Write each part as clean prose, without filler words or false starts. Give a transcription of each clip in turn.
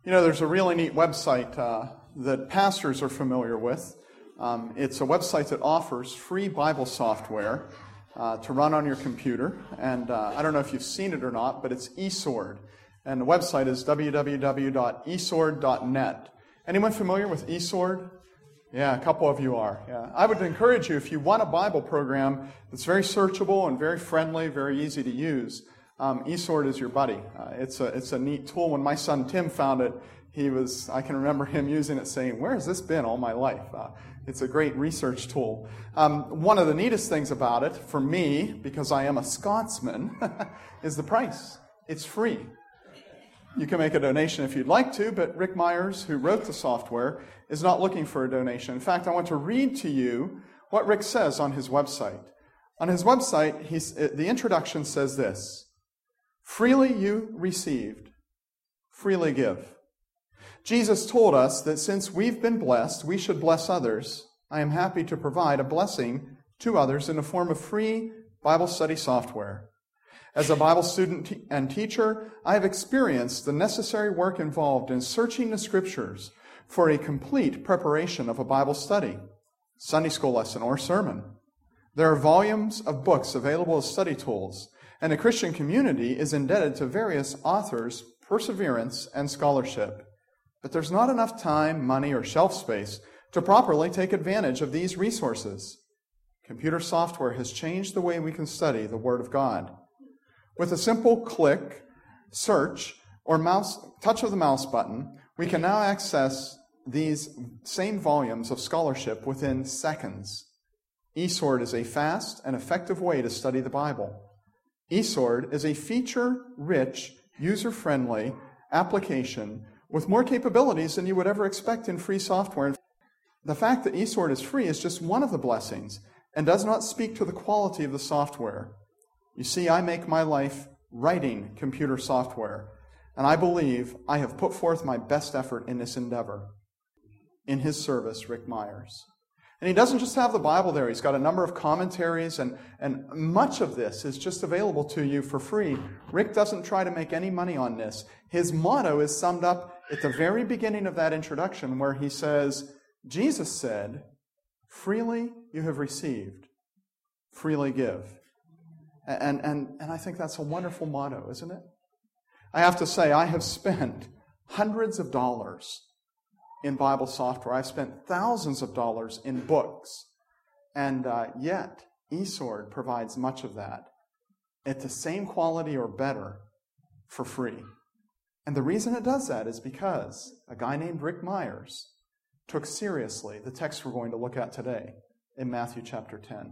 You know, there's a really neat website that pastors are familiar with. It's a website that offers free Bible software to run on your computer. And I don't know if you've seen it or not, but it's eSword. And the website is www.esword.net. Anyone familiar with eSword? Yeah, a couple of you are. Yeah, I would encourage you, if you want a Bible program that's very searchable and very friendly, very easy to use, eSword is your buddy. It's a neat tool. When my son Tim found it, I can remember him using it saying, "Where has this been all my life?" It's a great research tool. One of the neatest things about it, for me, because I am a Scotsman, is the price. It's free. You can make a donation if you'd like to, but Rick Myers, who wrote the software, is not looking for a donation. In fact, I want to read to you what Rick says on his website. On his website, the introduction says this: "Freely you received, freely give." Jesus told us that since we've been blessed, we should bless others. I am happy to provide a blessing to others in the form of free Bible study software. As a Bible student and teacher, I have experienced the necessary work involved in searching the Scriptures for a complete preparation of a Bible study, Sunday school lesson, or sermon. There are volumes of books available as study tools, and the Christian community is indebted to various authors' perseverance and scholarship. But there's not enough time, money, or shelf space to properly take advantage of these resources. Computer software has changed the way we can study the Word of God. With a simple click, search, or touch of the mouse button, we can now access these same volumes of scholarship within seconds. eSword is a fast and effective way to study the Bible. eSword is a feature-rich, user-friendly application with more capabilities than you would ever expect in free software. The fact that eSword is free is just one of the blessings and does not speak to the quality of the software. You see, I make my life writing computer software, and I believe I have put forth my best effort in this endeavor. In his service, Rick Myers. And he doesn't just have the Bible there. He's got a number of commentaries, and much of this is just available to you for free. Rick doesn't try to make any money on this. His motto is summed up at the very beginning of that introduction, where he says, Jesus said, "Freely you have received, freely give." And I think that's a wonderful motto, isn't it? I have to say, I have spent hundreds of dollars in Bible software. I've spent thousands of dollars in books. And yet, eSword provides much of that at the same quality or better for free. And the reason it does that is because a guy named Rick Myers took seriously the text we're going to look at today in Matthew chapter 10.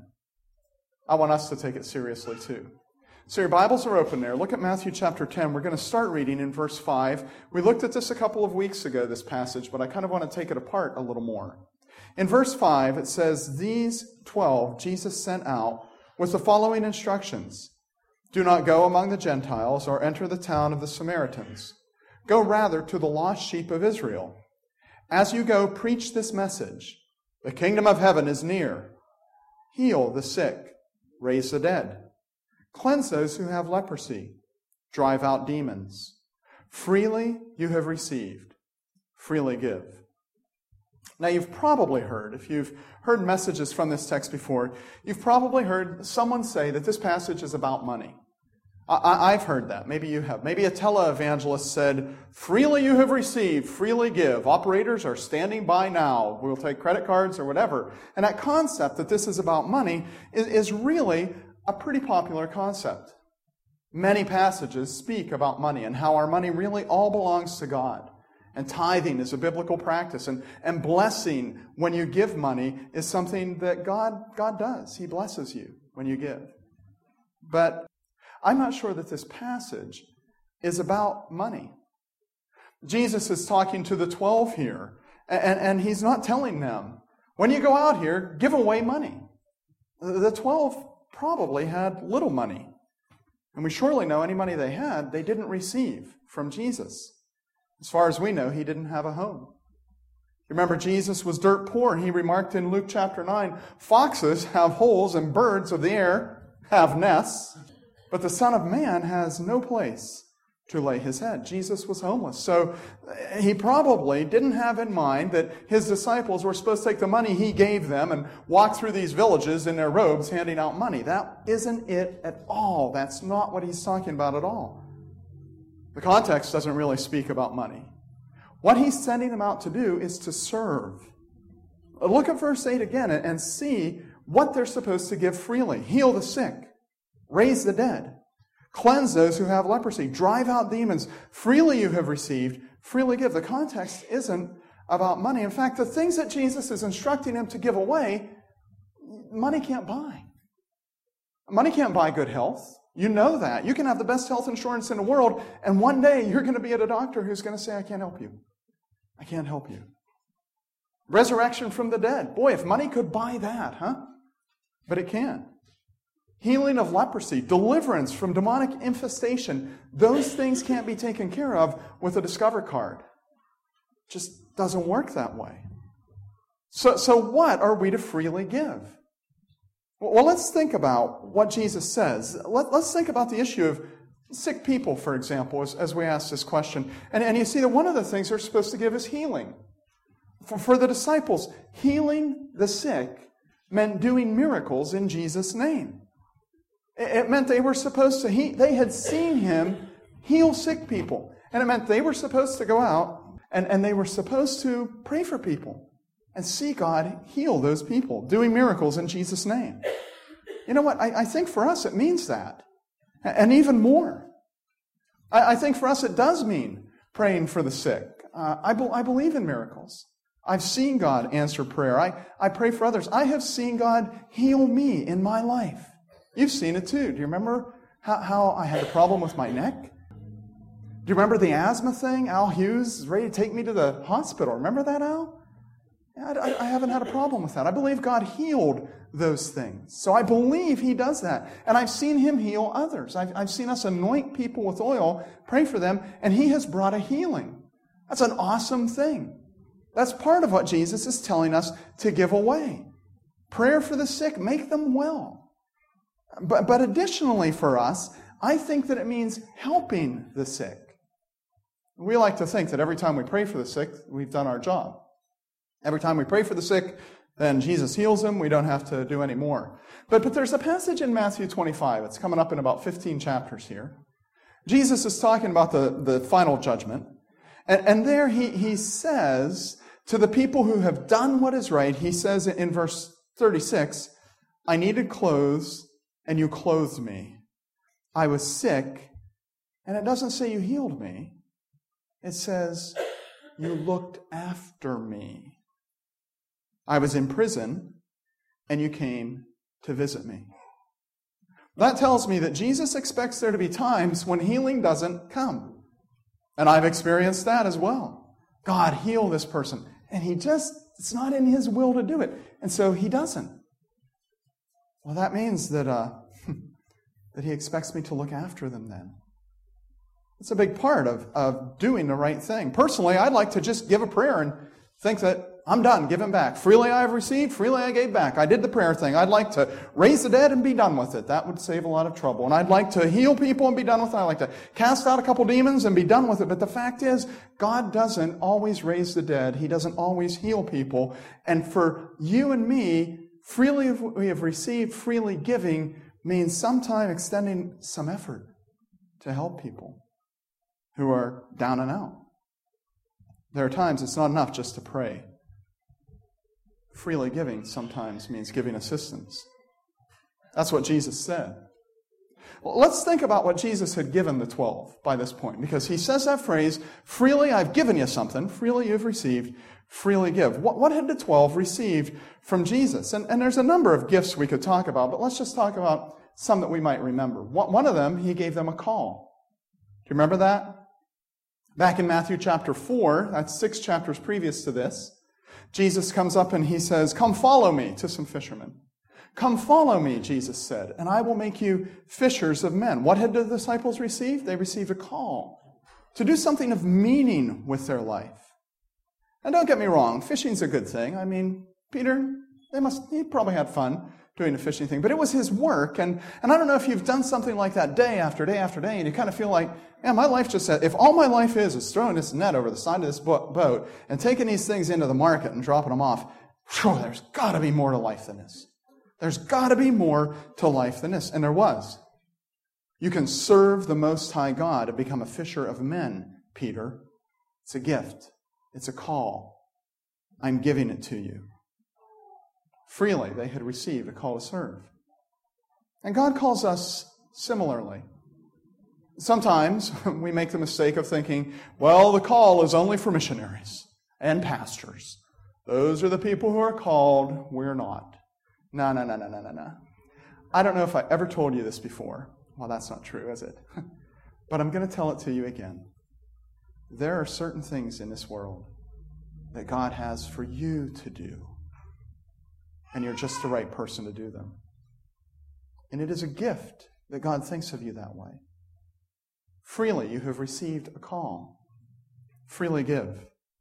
I want us to take it seriously too. So your Bibles are open there. Look at Matthew chapter 10. We're going to start reading in verse 5. We looked at this a couple of weeks ago, this passage, but I kind of want to take it apart a little more. In verse 5, it says, "These 12 Jesus sent out with the following instructions. Do not go among the Gentiles or enter the town of the Samaritans. Go rather to the lost sheep of Israel. As you go, preach this message. The kingdom of heaven is near. Heal the sick. Raise the dead. Cleanse those who have leprosy. Drive out demons. Freely you have received. Freely give." Now you've probably heard, if you've heard messages from this text before, you've probably heard someone say that this passage is about money. I've heard that. Maybe you have. Maybe a televangelist said, "Freely you have received, freely give. Operators are standing by now. We'll take credit cards," or whatever. And that concept that this is about money is really a pretty popular concept. Many passages speak about money and how our money really all belongs to God. And tithing is a biblical practice. And blessing when you give money is something that God does. He blesses you when you give. But I'm not sure that this passage is about money. Jesus is talking to the 12 here, and he's not telling them, when you go out here, give away money. The 12 probably had little money, and we surely know any money they had, they didn't receive from Jesus. As far as we know, he didn't have a home. Remember, Jesus was dirt poor, and he remarked in Luke chapter 9, "Foxes have holes and birds of the air have nests, but the Son of Man has no place to lay his head. Jesus was homeless. So he probably didn't have in mind that his disciples were supposed to take the money he gave them and walk through these villages in their robes handing out money. That isn't it at all. That's not what he's talking about at all. The context doesn't really speak about money. What he's sending them out to do is to serve. Look at verse 8 again and see what they're supposed to give freely. Heal the sick, raise the dead, cleanse those who have leprosy, drive out demons. Freely you have received, freely give. The context isn't about money. In fact, the things that Jesus is instructing them to give away, money can't buy. Money can't buy good health. You know that. You can have the best health insurance in the world, and one day you're going to be at a doctor who's going to say, I can't help you. I can't help you. Resurrection from the dead. Boy, if money could buy that, huh? But it can't. Healing of leprosy, deliverance from demonic infestation, those things can't be taken care of with a Discover card. It just doesn't work that way. So what are we to freely give? Well, let's think about what Jesus says. Let's think about the issue of sick people, for example, as we ask this question. And you see that one of the things they're supposed to give is healing. For the disciples, healing the sick meant doing miracles in Jesus' name. It meant they were supposed to, they had seen him heal sick people. And it meant they were supposed to go out and they were supposed to pray for people and see God heal those people, doing miracles in Jesus' name. You know what? I think for us it means that. And even more. I think for us it does mean praying for the sick. I believe in miracles. I've seen God answer prayer. I pray for others. I have seen God heal me in my life. You've seen it too. Do you remember how I had a problem with my neck? Do you remember the asthma thing? Al Hughes is ready to take me to the hospital. Remember that, Al? I haven't had a problem with that. I believe God healed those things. So I believe he does that. And I've seen him heal others. I've seen us anoint people with oil, pray for them, and he has brought a healing. That's an awesome thing. That's part of what Jesus is telling us to give away. Prayer for the sick, make them well. But additionally for us, I think that it means helping the sick. We like to think that every time we pray for the sick, we've done our job. Every time we pray for the sick, then Jesus heals them. We don't have to do any more. But there's a passage in Matthew 25. It's coming up in about 15 chapters here. Jesus is talking about the final judgment. And there he says to the people who have done what is right, he says in verse 36, I needed clothes, and you clothed me. I was sick, and it doesn't say you healed me. It says you looked after me. I was in prison, and you came to visit me. That tells me that Jesus expects there to be times when healing doesn't come. And I've experienced that as well. God, heal this person. And it's not in his will to do it. And so he doesn't. Well, that means that he expects me to look after them then. It's a big part of doing the right thing. Personally, I'd like to just give a prayer and think that I'm done, give him back. Freely I have received, freely I gave back. I did the prayer thing. I'd like to raise the dead and be done with it. That would save a lot of trouble. And I'd like to heal people and be done with it. I'd like to cast out a couple demons and be done with it. But the fact is, God doesn't always raise the dead. He doesn't always heal people. And for you and me, freely we have received, freely giving means sometime extending some effort to help people who are down and out. There are times it's not enough just to pray. Freely giving sometimes means giving assistance. That's what Jesus said. Well, let's think about what Jesus had given the 12 by this point, because he says that phrase, freely I've given you something, freely you've received, freely give. What had the 12 received from Jesus? And there's a number of gifts we could talk about, but let's just talk about some that we might remember. One of them, he gave them a call. Do you remember that? Back in Matthew chapter 4, that's 6 chapters previous to this, Jesus comes up and he says, come follow me, to some fishermen. Come follow me, Jesus said, and I will make you fishers of men. What had the disciples received? They received a call to do something of meaning with their life. And don't get me wrong, fishing's a good thing. I mean, Peter, he probably had fun doing a fishing thing, but it was his work. And I don't know if you've done something like that day after day after day, and you kind of feel like, man, my life just said, if all my life is throwing this net over the side of this boat and taking these things into the market and dropping them off, there's got to be more to life than this. There's got to be more to life than this. And there was. You can serve the Most High God and become a fisher of men, Peter. It's a gift. It's a call. I'm giving it to you. Freely, they had received a call to serve. And God calls us similarly. Sometimes we make the mistake of thinking, well, the call is only for missionaries and pastors. Those are the people who are called. We're not. No. I don't know if I ever told you this before. Well, that's not true, is it? But I'm going to tell it to you again. There are certain things in this world that God has for you to do. And you're just the right person to do them. And it is a gift that God thinks of you that way. Freely you have received a call. Freely give.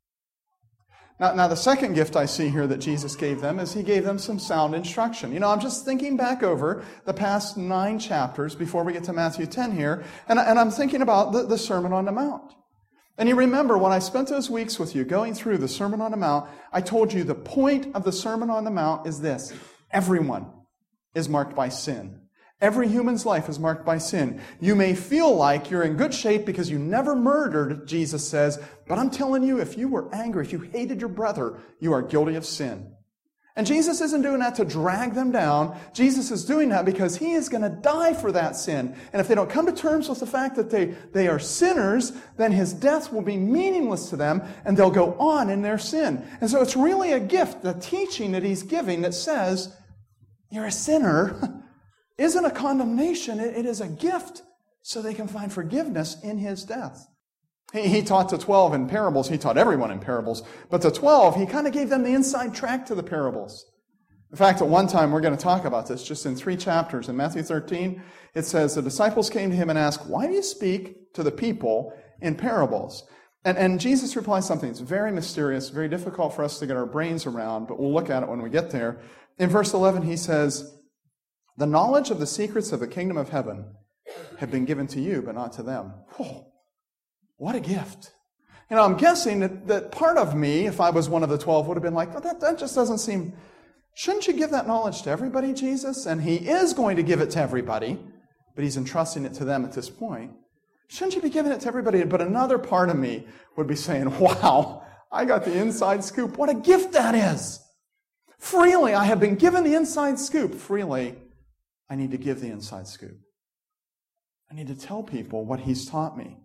Now, the second gift I see here that Jesus gave them is he gave them some sound instruction. You know, I'm just thinking back over the past 9 chapters before we get to Matthew 10 here, and I'm thinking about the Sermon on the Mount. And you remember when I spent those weeks with you going through the Sermon on the Mount, I told you the point of the Sermon on the Mount is this. Everyone is marked by sin. Every human's life is marked by sin. You may feel like you're in good shape because you never murdered, Jesus says, but I'm telling you, if you were angry, if you hated your brother, you are guilty of sin. And Jesus isn't doing that to drag them down. Jesus is doing that because he is going to die for that sin. And if they don't come to terms with the fact that they are sinners, then his death will be meaningless to them and they'll go on in their sin. And so it's really a gift, the teaching that he's giving that says, you're a sinner, isn't a condemnation. It is a gift so they can find forgiveness in his death. He taught the 12 in parables. He taught everyone in parables. But the 12, he kind of gave them the inside track to the parables. In fact, at one time, we're going to talk about this just in 3 chapters. In Matthew 13, it says, the disciples came to him and asked, why do you speak to the people in parables? And Jesus replies something that's very mysterious, very difficult for us to get our brains around, but we'll look at it when we get there. In verse 11, he says, the knowledge of the secrets of the kingdom of heaven have been given to you, but not to them. Whoa. What a gift. You know, I'm guessing that part of me, if I was one of the 12, would have been like, well, that just doesn't seem... Shouldn't you give that knowledge to everybody, Jesus? And he is going to give it to everybody, but he's entrusting it to them at this point. Shouldn't you be giving it to everybody? But another part of me would be saying, wow, I got the inside scoop. What a gift that is. Freely, I have been given the inside scoop. Freely, I need to give the inside scoop. I need to tell people what he's taught me.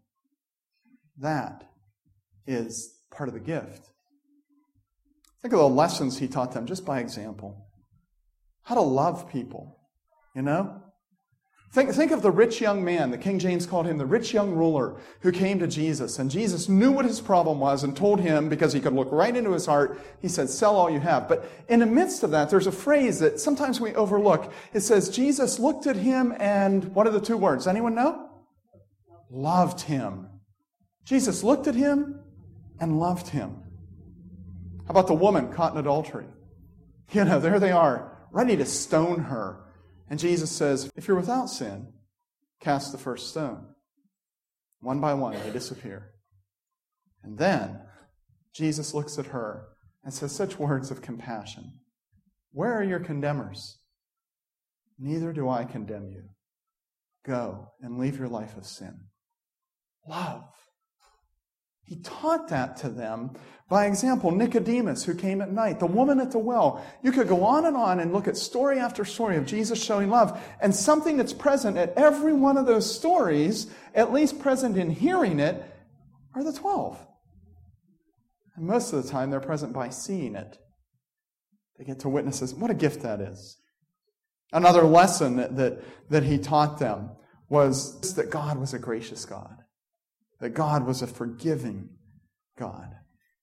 That is part of the gift. Think of the lessons he taught them just by example. How to love people, you know? Think of the rich young man, the King James called him the rich young ruler, who came to Jesus. And Jesus knew what his problem was and told him, because he could look right into his heart, he said, sell all you have. But in the midst of that, there's a phrase that sometimes we overlook. It says, Jesus looked at him and, what are the 2 words? Anyone know? Loved him. Jesus looked at him and loved him. How about the woman caught in adultery? You know, there they are, ready to stone her. And Jesus says, if you're without sin, cast the first stone. One by one, they disappear. And then Jesus looks at her and says such words of compassion. Where are your condemners? Neither do I condemn you. Go and leave your life of sin. Love. He taught that to them. By example, Nicodemus, who came at night, the woman at the well. You could go on and look at story after story of Jesus showing love. And something that's present at every one of those stories, at least present in hearing it, are the 12. And most of the time, they're present by seeing it. They get to witness it. What a gift that is. Another lesson that he taught them was that God was a gracious God. That God was a forgiving God.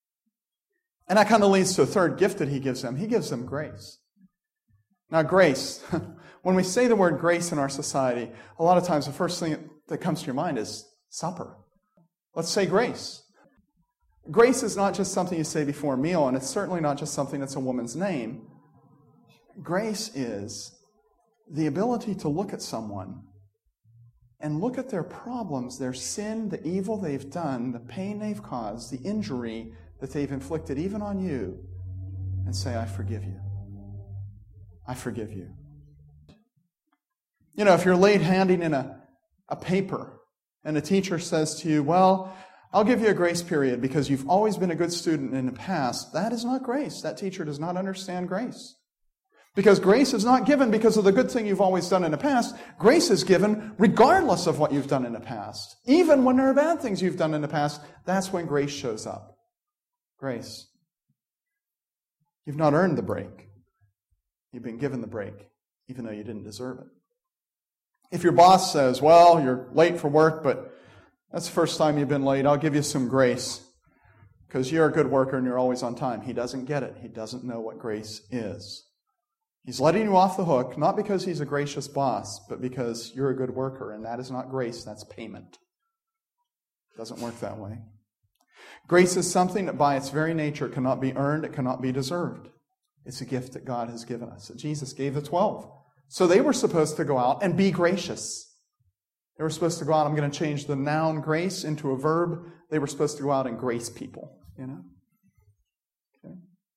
And that kind of leads to a third gift that he gives them. He gives them grace. Now, grace, when we say the word grace in our society, a lot of times the first thing that comes to your mind is supper. Let's say grace. Grace is not just something you say before a meal, and it's certainly not just something that's a woman's name. Grace is the ability to look at someone and look at their problems, their sin, the evil they've done, the pain they've caused, the injury that they've inflicted even on you, and say, I forgive you. I forgive you. You know, if you're late handing in a paper and a teacher says to you, well, I'll give you a grace period because you've always been a good student in the past, that is not grace. That teacher does not understand grace. Because grace is not given because of the good thing you've always done in the past. Grace is given regardless of what you've done in the past. Even when there are bad things you've done in the past, that's when grace shows up. Grace. You've not earned the break. You've been given the break, even though you didn't deserve it. If your boss says, well, you're late for work, but that's the first time you've been late, I'll give you some grace because you're a good worker and you're always on time. He doesn't get it. He doesn't know what grace is. He's letting you off the hook, not because he's a gracious boss, but because you're a good worker, and that is not grace, that's payment. It doesn't work that way. Grace is something that by its very nature cannot be earned, it cannot be deserved. It's a gift that God has given us, that Jesus gave the 12. So they were supposed to go out and be gracious. They were supposed to go out, I'm going to change the noun grace into a verb. They were supposed to go out and grace people, you know. Okay.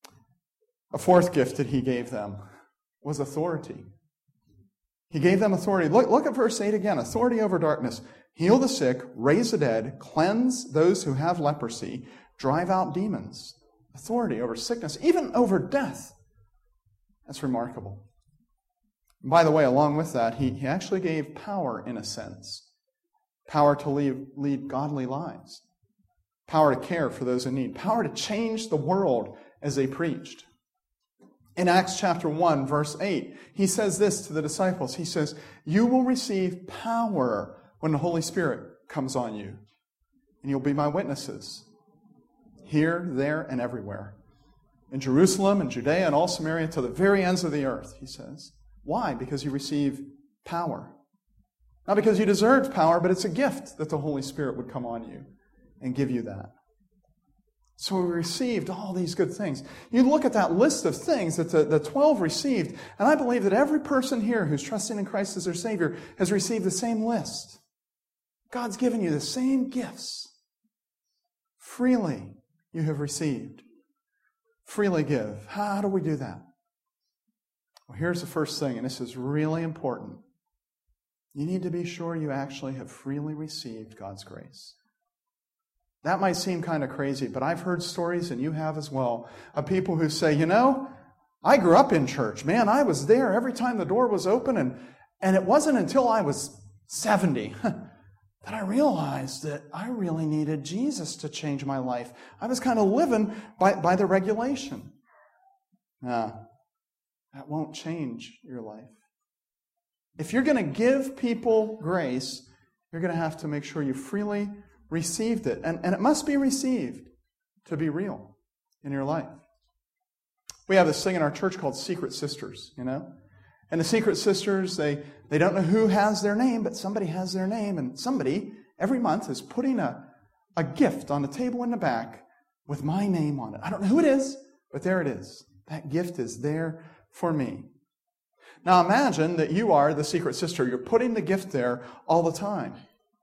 A fourth gift that he gave them was authority. He gave them authority. Look at verse 8 again. Authority over darkness. Heal the sick, raise the dead, cleanse those who have leprosy, drive out demons. Authority over sickness, even over death. That's remarkable. And by the way, along with that, he actually gave power in a sense. Power to lead godly lives. Power to care for those in need. Power to change the world as they preached. In Acts chapter 1, verse 8, he says this to the disciples. He says, you will receive power when the Holy Spirit comes on you, and you'll be my witnesses here, there, and everywhere. In Jerusalem and Judea and all Samaria to the very ends of the earth, he says. Why? Because you receive power. Not because you deserved power, but it's a gift that the Holy Spirit would come on you and give you that. So we received all these good things. You look at that list of things that the 12 received, and I believe that every person here who's trusting in Christ as their Savior has received the same list. God's given you the same gifts. Freely you have received. Freely give. How do we do that? Well, here's the first thing, and this is really important. You need to be sure you actually have freely received God's grace. That might seem kind of crazy, but I've heard stories, and you have as well, of people who say, you know, I grew up in church. Man, I was there every time the door was open, and it wasn't until I was 70 that I realized that I really needed Jesus to change my life. I was kind of living by the regulation. Nah, that won't change your life. If you're going to give people grace, you're going to have to make sure you freely received it. And it must be received to be real in your life. We have this thing in our church called Secret Sisters, you know. And the Secret Sisters, they don't know who has their name, but somebody has their name. And somebody, every month, is putting a gift on the table in the back with my name on it. I don't know who it is, but there it is. That gift is there for me. Now imagine that you are the secret sister. You're putting the gift there all the time.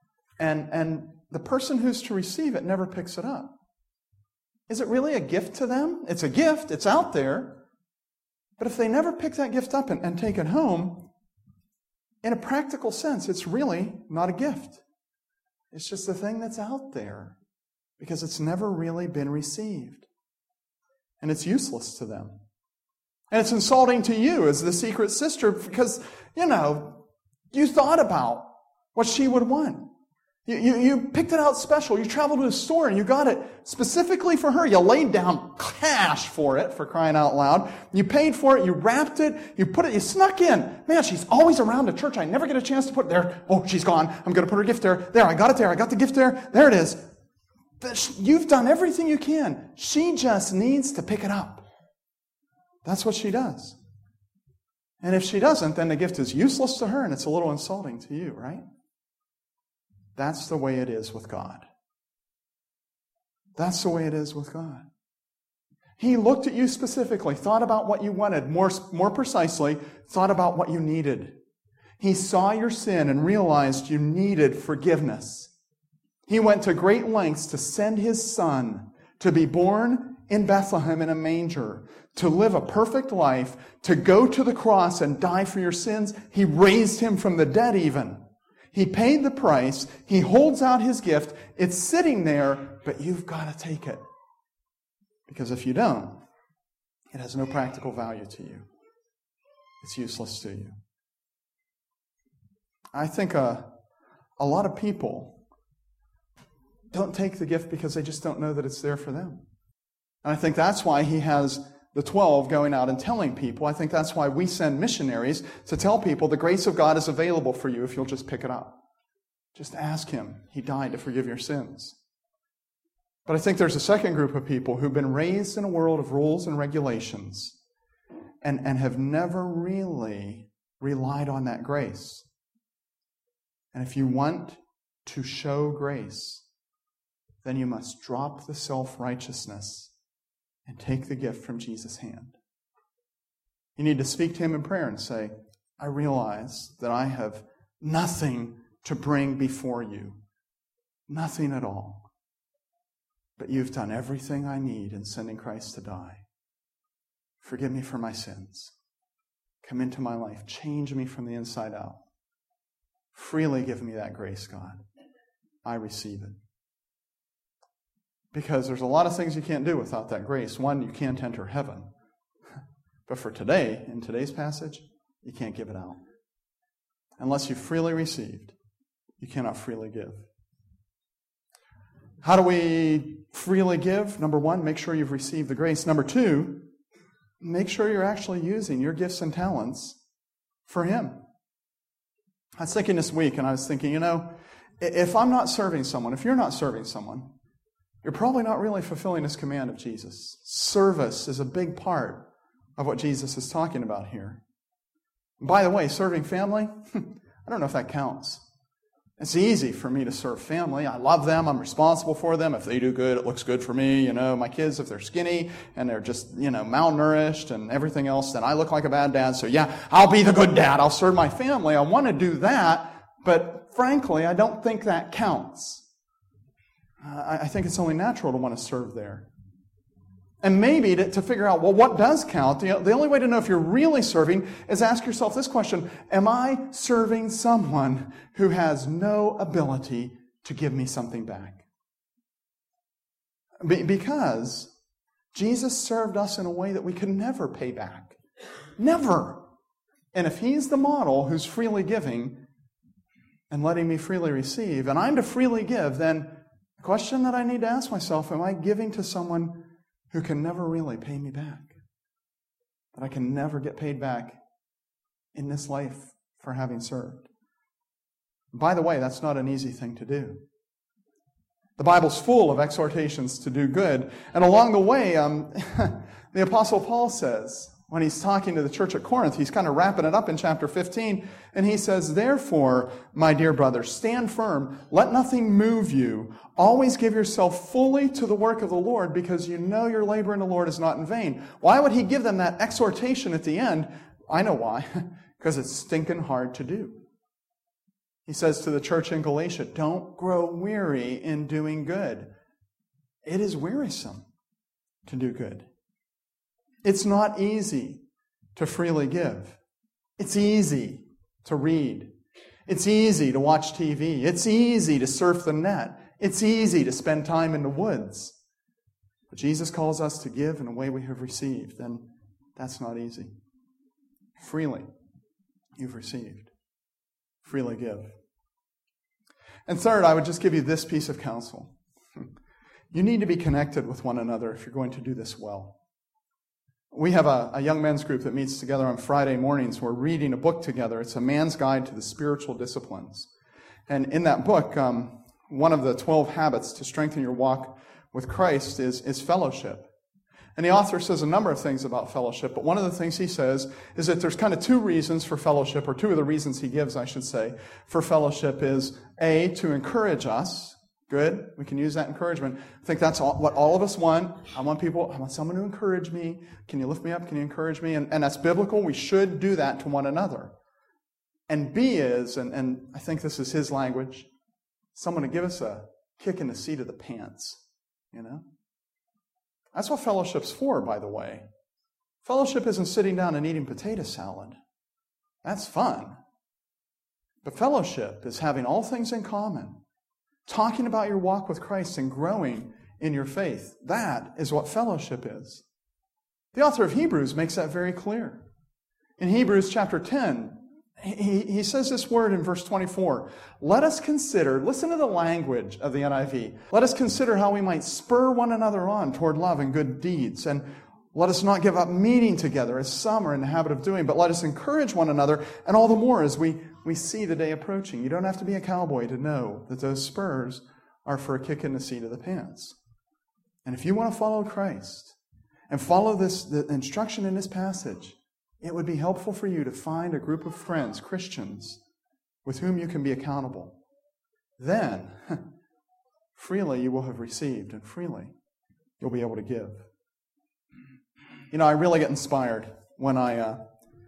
And the person who's to receive it never picks it up. Is it really a gift to them? It's a gift. It's out there. But if they never pick that gift up and take it home, in a practical sense, it's really not a gift. It's just a thing that's out there because it's never really been received. And it's useless to them. And it's insulting to you as the secret sister because, you know, you thought about what she would want. You picked it out special. You traveled to a store and you got it specifically for her. You laid down cash for it, for crying out loud. You paid for it. You wrapped it. You put it. You snuck in. Man, she's always around at church. I never get a chance to put it there. Oh, she's gone. I'm going to put her gift there. There, I got it there. I got the gift there. There it is. You've done everything you can. She just needs to pick it up. That's what she does. And if she doesn't, then the gift is useless to her and it's a little insulting to you, right? That's the way it is with God. That's the way it is with God. He looked at you specifically, thought about what you wanted, more precisely, thought about what you needed. He saw your sin and realized you needed forgiveness. He went to great lengths to send His Son to be born in Bethlehem in a manger, to live a perfect life, to go to the cross and die for your sins. He raised Him from the dead even. He paid the price. He holds out His gift. It's sitting there, but you've got to take it. Because if you don't, it has no practical value to you. It's useless to you. I think a lot of people don't take the gift because they just don't know that it's there for them. And I think that's why He has the 12 going out and telling people. I think that's why we send missionaries to tell people the grace of God is available for you if you'll just pick it up. Just ask Him. He died to forgive your sins. But I think there's a second group of people who've been raised in a world of rules and regulations and have never really relied on that grace. And if you want to show grace, then you must drop the self-righteousness and take the gift from Jesus' hand. You need to speak to Him in prayer and say, I realize that I have nothing to bring before you. Nothing at all. But you've done everything I need in sending Christ to die. Forgive me for my sins. Come into my life. Change me from the inside out. Freely give me that grace, God. I receive it. Because there's a lot of things you can't do without that grace. One, you can't enter heaven. But for today, in today's passage, you can't give it out. Unless you freely received, you cannot freely give. How do we freely give? Number one, make sure you've received the grace. Number two, make sure you're actually using your gifts and talents for Him. I was thinking this week, and I was thinking, if I'm not serving someone, if you're not serving someone, you're probably not really fulfilling this command of Jesus. Service is a big part of what Jesus is talking about here. And by the way, serving family, I don't know if that counts. It's easy for me to serve family. I love them. I'm responsible for them. If they do good, it looks good for me. My kids, if they're skinny and they're just, malnourished and everything else, then I look like a bad dad. So yeah, I'll be the good dad. I'll serve my family. I want to do that. But frankly, I don't think that counts. I think it's only natural to want to serve there. And maybe to figure out, well, what does count? The only way to know if you're really serving is ask yourself this question: am I serving someone who has no ability to give me something back? Because Jesus served us in a way that we could never pay back. Never. And if He's the model who's freely giving and letting me freely receive, and I'm to freely give, then the question that I need to ask myself, am I giving to someone who can never really pay me back? That I can never get paid back in this life for having served. By the way, that's not an easy thing to do. The Bible's full of exhortations to do good. And along the way, the Apostle Paul says, when he's talking to the church at Corinth, he's kind of wrapping it up in chapter 15, and he says, therefore, my dear brothers, stand firm, let nothing move you. Always give yourself fully to the work of the Lord, because you know your labor in the Lord is not in vain. Why would he give them that exhortation at the end? I know why. Because it's stinking hard to do. He says to the church in Galatia, don't grow weary in doing good. It is wearisome to do good. It's not easy to freely give. It's easy to read. It's easy to watch TV. It's easy to surf the net. It's easy to spend time in the woods. But Jesus calls us to give in a way we have received, and that's not easy. Freely, you've received. Freely give. And third, I would just give you this piece of counsel. You need to be connected with one another if you're going to do this well. We have a young men's group that meets together on Friday mornings. We're reading a book together. It's A Man's Guide to the Spiritual Disciplines. And in that book, one of the 12 habits to strengthen your walk with Christ is fellowship. And the author says a number of things about fellowship, but one of the things he says is that there's kind of two reasons for fellowship, or two of the reasons he gives, I should say, for fellowship is, A, to encourage us. Good. We can use that encouragement. I think that's what all of us want. I want someone to encourage me. Can you lift me up? Can you encourage me? And that's biblical. We should do that to one another. And B is, and I think this is his language, someone to give us a kick in the seat of the pants, you know? That's what fellowship's for, by the way. Fellowship isn't sitting down and eating potato salad. That's fun. But fellowship is having all things in common, talking about your walk with Christ and growing in your faith. That is what fellowship is. The author of Hebrews makes that very clear. In Hebrews chapter 10, he says this word in verse 24. Let us consider, listen to the language of the NIV. Let us consider how we might spur one another on toward love and good deeds. And let us not give up meeting together as some are in the habit of doing, but let us encourage one another, and all the more as we see the day approaching. You don't have to be a cowboy to know that those spurs are for a kick in the seat of the pants. And if you want to follow Christ and follow the instruction in this passage, it would be helpful for you to find a group of friends, Christians, with whom you can be accountable. Then, freely you will have received, and freely you'll be able to give. You know, I really get inspired when I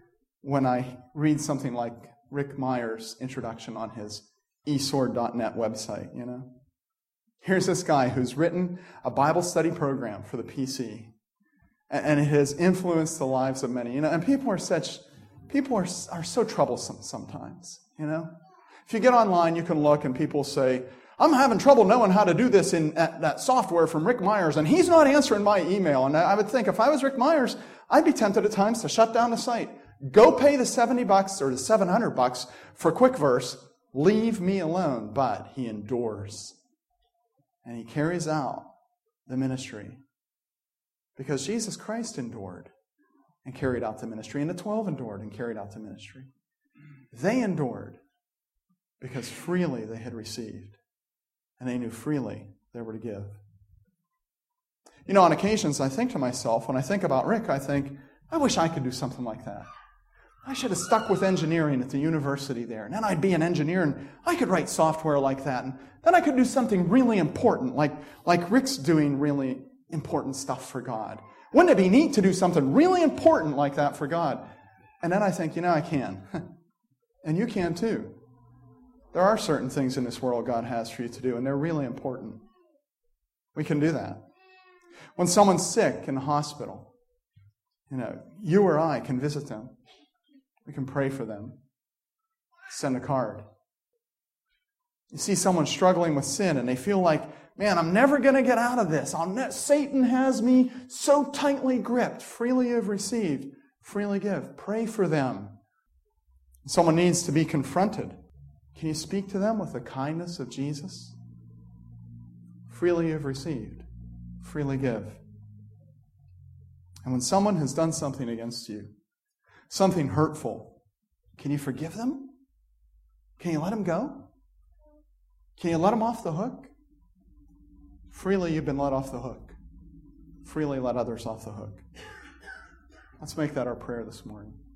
read something like Rick Meyer's introduction on his esword.net website, you know. Here's this guy who's written a Bible study program for the PC, and it has influenced the lives of many. You know, and people are so troublesome sometimes, you know. If you get online, you can look and people say, I'm having trouble knowing how to do this in that software from Rick Myers, and he's not answering my email. And I would think if I was Rick Myers, I'd be tempted at times to shut down the site. Go pay the $70 or the $700 for QuickVerse. Leave me alone. But he endures. And he carries out the ministry. Because Jesus Christ endured and carried out the ministry. And the 12 endured and carried out the ministry. They endured because freely they had received. And they knew freely they were to give. You know, on occasions I think to myself, when I think about Rick, I think, I wish I could do something like that. I should have stuck with engineering at the university there. And then I'd be an engineer and I could write software like that. And then I could do something really important, like Rick's doing really important stuff for God. Wouldn't it be neat to do something really important like that for God? And then I think, you know, I can. And you can too. There are certain things in this world God has for you to do, and they're really important. We can do that. When someone's sick in the hospital, you know, you or I can visit them. We can pray for them. Send a card. You see someone struggling with sin, and they feel like, man, I'm never going to get out of this. Satan has me so tightly gripped. Freely you've received, freely give. Pray for them. Someone needs to be confronted. Can you speak to them with the kindness of Jesus? Freely you've received, freely give. And when someone has done something against you, something hurtful, can you forgive them? Can you let them go? Can you let them off the hook? Freely you've been let off the hook. Freely let others off the hook. Let's make that our prayer this morning.